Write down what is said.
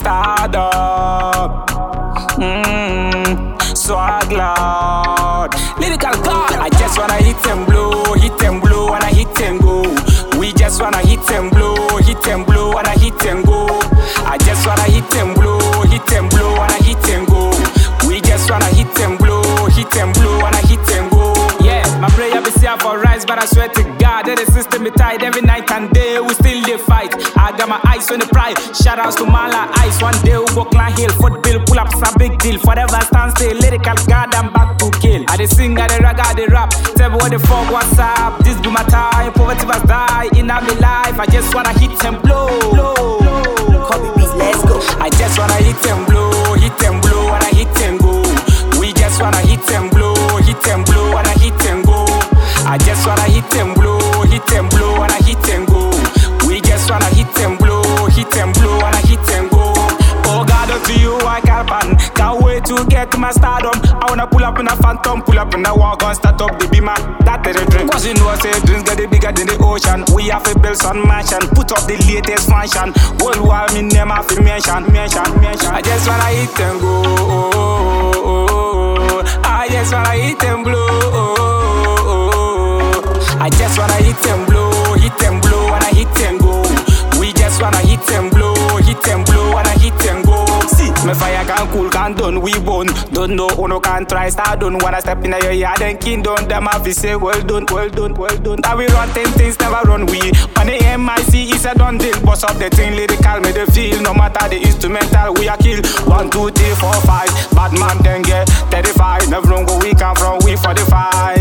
stardom. Swag Lord, lyrical God. I just wanna hit and blow, and I hit and go. We just wanna hit and blow, and I hit and go. I just wanna hit and blow, and I hit and go. We just wanna hit and blow, and I hit and go. Yeah, my prayer be see for rise, but I swear to God that the system be tight every night and day. We still dey fight. I got my eyes on the prize. Shout outs to Mala Ice. One day we go climb hill, foot bill, pull up, it's a big deal. Forever stand still, lyrical God, I'm back to kill. I dey sing, I dey rag, I dey rap. Tell me what the fuck, what's up? This be my time. Poverty must die in my life. I just wanna hit and blow. Copy beats, let's go. I just wanna hit and blow, and I hit and go. We just wanna hit and blow, and I hit and go. I just wanna hit and blow, and I hit and go. We just wanna hit and blow, and I hit and go. Oh God, up to you I can't wait to get to my stardom. I wanna pull up in a phantom, pull up in a wagon, start up the beamer. That is the dream. Cause you know I say dreams get bigger than the ocean. We have to build some mansion, put up the latest function. Worldwide, me name have to mention. I just wanna hit and go. I just wanna hit and blow. I just wanna hit and blow, and I hit and go. We just wanna hit and blow, and I hit and go. See, my fire can cool, can done, we bone. Don't know, no can try, start done. Wanna step in your yard and kingdom, them have to say, well done. Now we run 10 things, never run we. On the MIC, it's a done deal. Boss up the thing, lyrical, me the feel. No matter the instrumental, we are kill. 1, 2, 3, 4, 5. Bad man then get 35. Never run go, we come from, we 45.